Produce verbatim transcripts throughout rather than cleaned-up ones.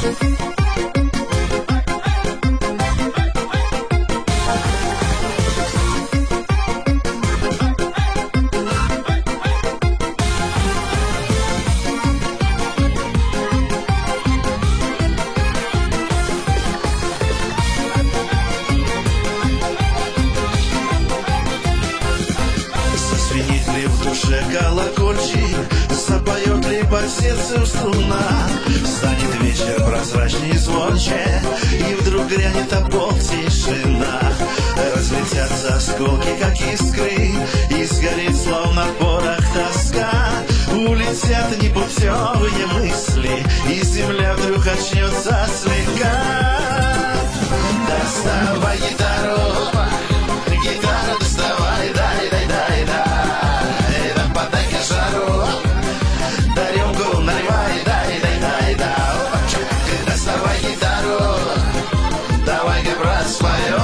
Зазвенит ли в душе колокольчик, запоет ли по сердцу струна, станет вечер прозрачней и звонче, и вдруг грянет об пол тишина. Разлетятся осколки, как искры, и сгорит, словно в порох, тоска. Улетят непутевые мысли, и земля вдруг очнется слегка. Доставай гитару, гитару доставай, дай, дай, дай, дай, да подай-ка жару, да рюмку наливай, дай, дай, дай, да. Доставай гитару, давай-ка, брат, споем,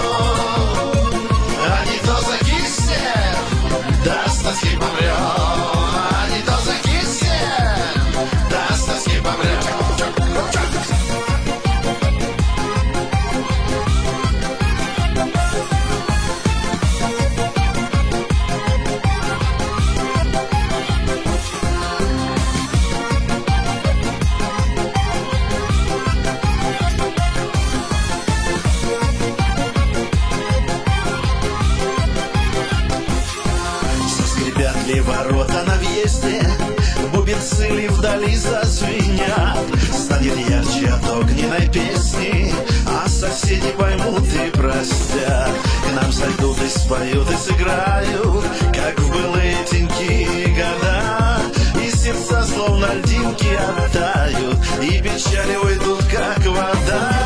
а не то закиснем, да с тоски помрем, а не то закиснем, да с тоски помрем. Заскрипят ли ворота на въезде, бубенцы ли вдали зазвенят, станет ярче от огненной песни, а соседи поймут и простят. К нам зайдут и споют, и сыграют, как в былые деньки и года, и сердца словно льдинки оттают, и печали уйдут, как вода.